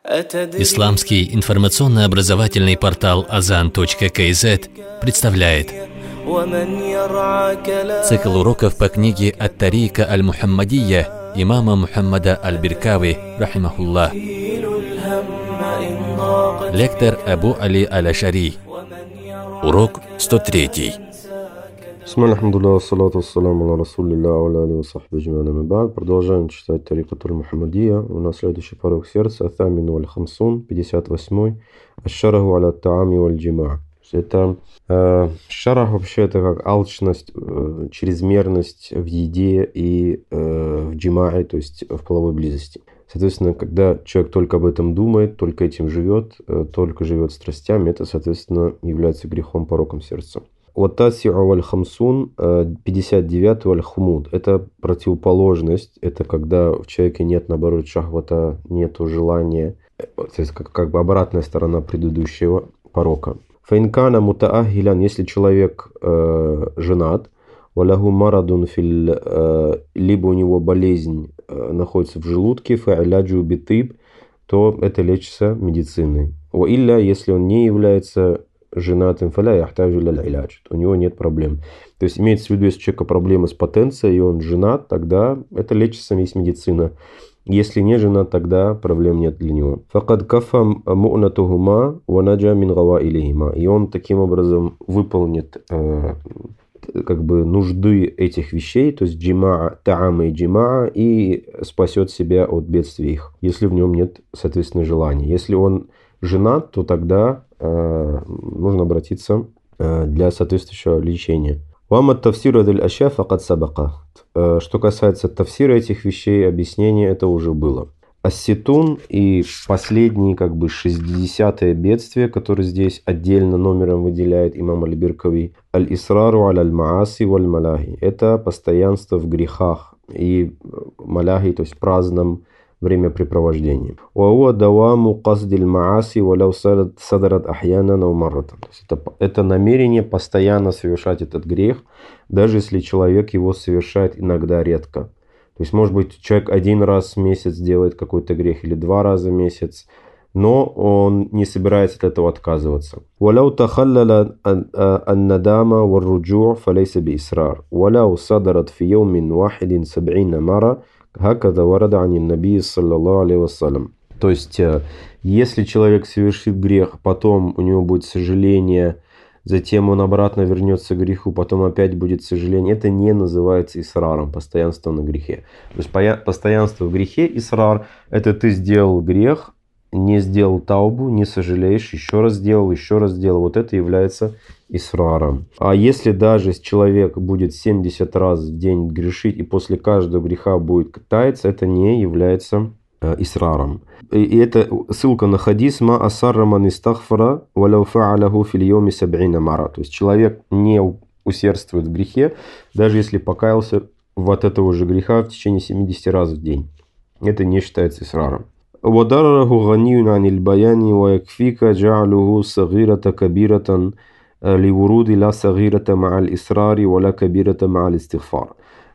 Исламский информационно-образовательный портал Azan.kz представляет цикл уроков по книге «Ат-Тарика аль-Мухаммадия» имама Мухаммада аль-Биркави, рахимахуллах. Лектор Абу Али аль-Ашари. Урок 103. Продолжаем читать Тарикат аль-Мухаммадия. У нас следующий порог сердца Атамин валь-Хамсун, 58-й. Аш-шараху аля таами валь-джима. Это шарах вообще это как алчность, чрезмерность в еде и в джимае, то есть в половой близости. Соответственно, когда человек только об этом думает, только этим живет, только живет страстями, это, соответственно, является грехом, пороком сердца. Ватаси'у валь-хамсун, 59-й валь-хумуд. Это противоположность, это когда в человеке нет, наоборот, шахвата, нету желания, то есть как бы обратная сторона предыдущего порока. Фаинкана мутаахилян, если человек женат, валаху марадун фил, либо у него болезнь находится в желудке, фа'иляджу битыб, то это лечится медициной. Ва илля, если он не является женатым, фаля яхтаджу ляль-иляджу, у него нет проблем. То есть имеется в виду, если у человека проблемы с потенцией, и он женат, тогда это лечится, есть медицина. Если не женат, тогда проблем нет для него. Факад кафа му'натухума ва наджа мин гаваилихима. И он таким образом выполнит как бы нужды этих вещей, то есть джимаа, таама и джимаа, и спасет себя от бедствий их, если в нем нет, соответственно, желания. Если он женат, то тогда нужно обратиться для соответствующего лечения. Вам от тавсира дель ашя факад сабака. Что касается тавсира этих вещей, объяснения, это уже было. Асситун и последние, как бы, 60-е бедствие, которое здесь отдельно номером выделяет имам аль-Биркави. Аль-исрару аль-мааси валь-маляхи. Это постоянство в грехах и маляхи, то есть праздном времяпрепровождении. Уауа даваму qazdil мааси валяу садарат ахьянан ау марратан. Это намерение постоянно совершать этот грех, даже если человек его совершает иногда редко. То есть, может быть, человек один раз в месяц делает какой-то грех или 2 раза в месяц, но он не собирается от этого отказываться. وَلَوْ تَخَلَّلَ النَّدَامَ وَالرُّجُوعَ فَلَيْسَ بِإِسْرَارٍ وَلَوْ صَدَرَتْ فِي يَوْمٍ وَاحِدٍ 70 مرة هكذا ورد عن النبي صلى الله عليه وسلم. То есть, если человек совершит грех, потом у него будет сожаление, затем он обратно вернется к греху, потом опять будет сожаление, это не называется исраром, постоянство на грехе. То есть постоянство в грехе, исрар, это ты сделал грех, не сделал таубу, не сожалеешь, еще раз сделал. Вот это является исраром. А если даже человек будет 70 раз в день грешить и после каждого греха будет каяться, это не является исраром. И это ссылка на хадис ма асарра ман истагфара валяу фа'аляху фил йоми 70 мара. То есть человек не усердствует в грехе, даже если покаялся от этого же греха в течение 70 раз в день. Это не считается исраром. وَدَرَرَهُ غَنِيٌّ عَنِ الْبَيَانِ وَيَكْفِيكَ جَعْلُهُ صَغِيرَةً كَبِيرَةً لِوُرُودِ لَا صَغِيرَةَ مَعَ الْإِصْرَارِ وَلَا كَبِيرَةَ مَعَ الْإِسْتِغْفَارِ.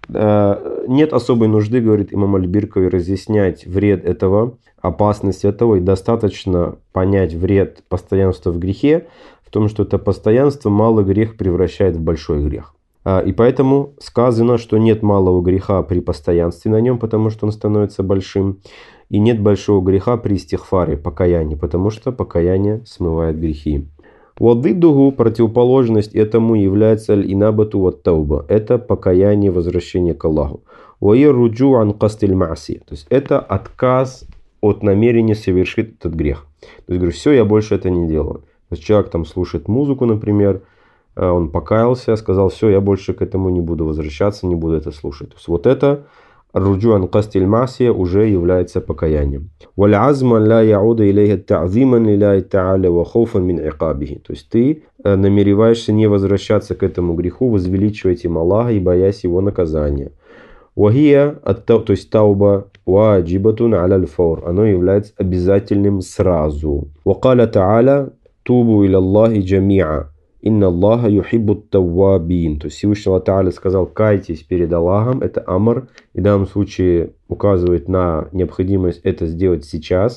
Нет особой нужды, говорит имам аль-Биркави, разъяснять вред этого, опасность этого, и достаточно понять вред постоянства в грехе, в том, что это постоянство малый грех превращает в большой грех. И поэтому сказано, что нет малого греха при постоянстве на нем, потому что он становится большим, и нет большого греха при истигфаре, покаянии, потому что покаяние смывает грехи. Вадиддуху, противоположность этому является аль-инабату ват-тауба. Это покаяние, возвращение к Аллаху. Ваир руджу ан кастиль мааси. То есть это отказ от намерения совершить этот грех. То есть говорю, все, я больше это не делаю. То есть человек там слушает музыку, например, он покаялся, сказал, все, я больше к этому не буду возвращаться, не буду это слушать. То есть вот это руджу ан кастиль мааси уже является покаянием. Валь-азма ла яуда илейха та'зиман лилляхи та'аля ва хауфан мин икабихи. То есть ты намереваешься не возвращаться к этому греху, возвеличивать им Аллаха и боясь его наказания. Вахия, то есть тауба, ваджибатун аля аль-фаур. Оно является обязательным сразу. Вакаля та'аля тубу иля Аллахи джами'a. Инна Аллаха юхиббут таввабин. То есть Всевышний Аллах Тааля сказал, кайтесь перед Аллахом. Это амр. И в данном случае указывает на необходимость это сделать сейчас.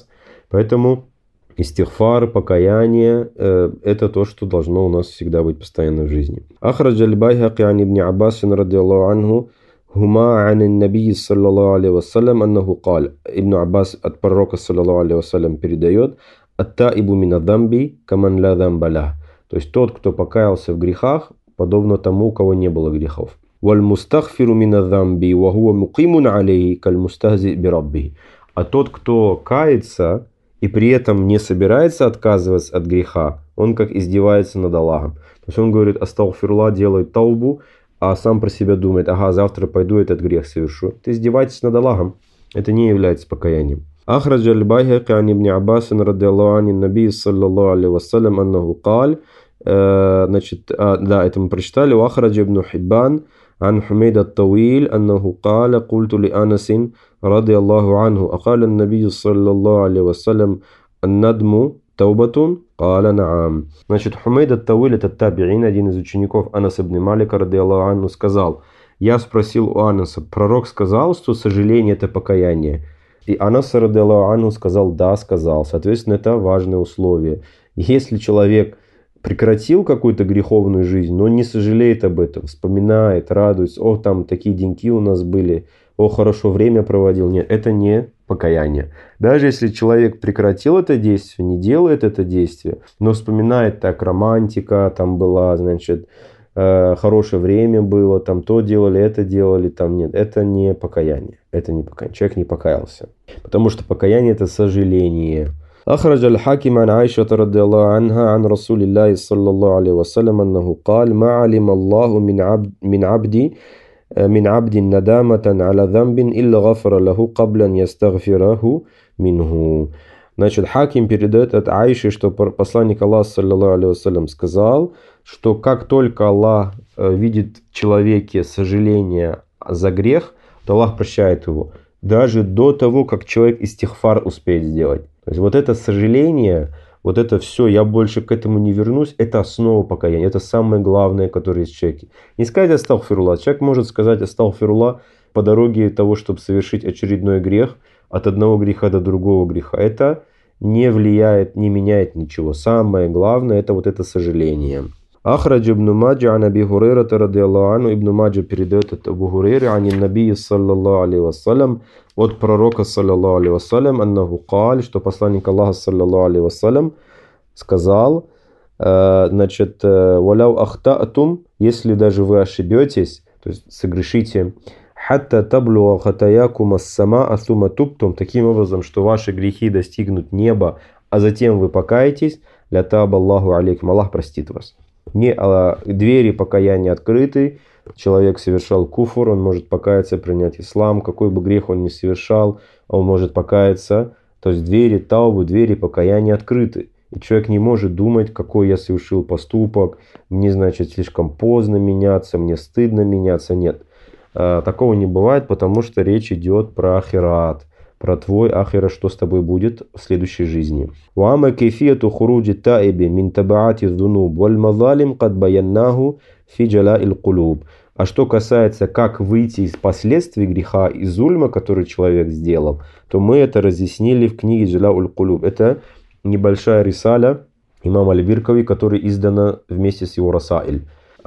Поэтому истигфар, покаяние это то, что должно у нас всегда быть постоянно в жизни. Ахраджа аль-Байхаки ан ибн Аббас радиаллаху анху хума ан ан-наби саллаллаху алейхи вассалям аннаху каль. Ибн Аббас от пророка саллаллаху алейхи вассалям передает: ат-таибу мин ад-дамби каман ла дамба лах. То есть тот, кто покаялся в грехах, подобно тому, у кого не было грехов. Валь мустагфиру мин ад-дамби ва хуа муқимун алейхи каль мустахзи би раббихи. А тот, кто кается и при этом не собирается отказываться от греха, он как издевается над Аллахом. То есть он говорит: астагфируллах, делает таубу, а сам про себя думает: ага, завтра пойду этот грех совершу. Ты издеваетесь над Аллахом. Это не является покаянием. Ахраджа аль-Байхаки ан ибн Аббас радиаллаху ан ан-наби саллаллаху алейхи вассалям аннаху каль. Значит, да, это мы прочитали. Ахраджа ибн Хиббан عن حميد الطويل أنه قال قلت لأنس رضي الله عنه أقال النبي صلى الله عليه وسلم الندم توبة قال نعم. Значит, Хумейд ат-Тауиль, это табиин, один из учеников Анас ибн Малика радиаллаху анху, сказал: я спросил у Анаса, пророк сказал, что сожаление это покаяние? И Анас радиаллаху анху сказал: да, сказал. Соответственно, это важное условие. Если человек прекратил какую-то греховную жизнь, но не сожалеет об этом, вспоминает, радуется: о, там такие деньки у нас были, о, хорошо время проводил. Нет, это не покаяние. Даже если человек прекратил это действие, не делает это действие, но вспоминает: так, романтика там была, значит, хорошее время было, там то делали, это делали, там нет. Это не покаяние. Это не покаяние. Человек не покаялся. Потому что покаяние это сожаление. أخرج الحاكم عن عائشة رضي الله عنها عن رسول الله صلى الله عليه وسلم أنه قال: ما علم الله من عبد ندامة على ذنب إلا غفر له قبل أن يستغفره منه. Значит, Хаким передает от Аиши, что посланник Аллаха саллаллаху алейхи вассалям сказал, что как только Аллах видит в человеке сожаление за грех, то Аллах прощает его, даже до того, как человек истигфар успеет сделать. То есть вот это сожаление, вот это все, я больше к этому не вернусь, это основа покаяния, это самое главное, которое есть в человеке. Не сказать астагфируллах. Человек может сказать астагфируллах по дороге того, чтобы совершить очередной грех, от одного греха до другого греха. Это не влияет, не меняет ничего. Самое главное это вот это сожаление. Ахраджа ибн Маджа ан Аби Хурайрата радиаллаху анху. Ибн Маджа передает от Абу Хурайры ан набии саллаллаху алейхи вассалям, от пророка саллаллаху алейхи вассалям, аннаху каль, что посланник Аллаха саллаллаху алейхи вассалям сказал: значит, валяу ахтаатум, если даже вы ошибетесь, то есть согрешите, хатта таблуа хатаякум ас-сама асума туптум, таким образом, что ваши грехи достигнут неба, а затем вы покаетесь, ля таба Аллаху алейкум, Аллах простит вас. Двери покаяния открыты. Человек совершал куфур, он может покаяться, принять ислам. Какой бы грех он ни совершал, он может покаяться. То есть двери таубы, двери покаяния открыты. И человек не может думать: какой я совершил поступок, мне, значит, слишком поздно меняться, мне стыдно меняться. Нет, такого не бывает, потому что речь идет про ахират, про твой ахира, что с тобой будет в следующей жизни. Уама кейфияту хуруджи таиби мин табаати зунуб валь мазалим кад баяннаху фи джалаиль кулуб. А что касается, как выйти из последствий греха, из зульма, который человек сделал, то мы это разъяснили в книге Джалауль Кулуб. Это небольшая рисаля имама Аль-Биркави, которая издана вместе с его Расаиль.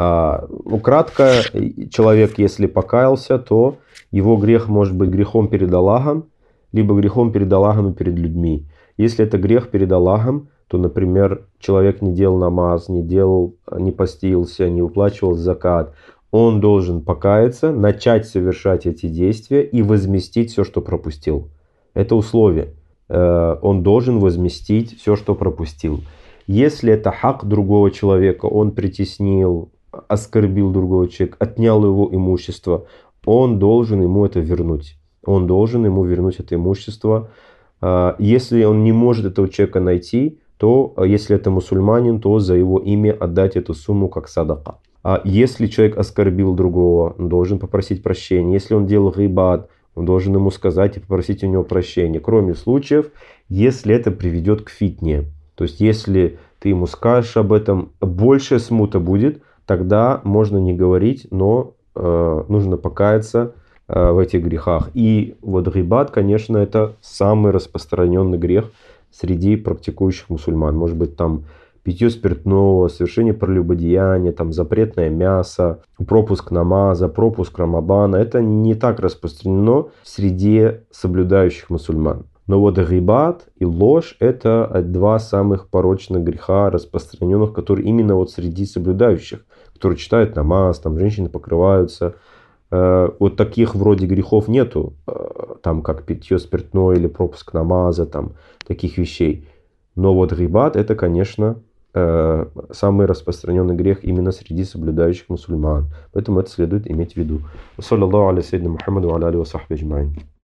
Кратко, человек, если покаялся, то его грех может быть грехом перед Аллахом, либо грехом перед Аллахом и перед людьми. Если это грех перед Аллахом, то, например, человек не делал намаз, не постился, не выплачивал закат, он должен покаяться, начать совершать эти действия и возместить все, что пропустил. Это условие. Он должен возместить все, что пропустил. Если это хак другого человека, он притеснил, оскорбил другого человека, отнял его имущество, он должен ему это вернуть. Он должен ему вернуть это имущество. Если он не может этого человека найти, то если это мусульманин, то за его имя отдать эту сумму как садака. А если человек оскорбил другого, он должен попросить прощения. Если он делал гибат, он должен ему сказать и попросить у него прощения. Кроме случаев, если это приведет к фитне. То есть, если ты ему скажешь об этом, больше смута будет, тогда можно не говорить, но нужно покаяться в этих грехах. И вот гибат, конечно, это самый распространенный грех, среди практикующих мусульман. Может быть, там питье спиртного, совершение прелюбодеяния, там запретное мясо, пропуск намаза, пропуск Рамадана. Это не так распространено среди соблюдающих мусульман. Но вот гибат и ложь – это два самых порочных греха, распространенных, которые именно вот среди соблюдающих, которые читают намаз, там женщины покрываются. Вот таких вроде грехов нету, там как питье спиртное или пропуск намаза, там таких вещей. Но вот гибат – это, конечно, самый распространенный грех именно среди соблюдающих мусульман. Поэтому это следует иметь в виду. Саллаллаху аля сайидина Мухаммаду ва аля алихи ва сахбихи аджмаин.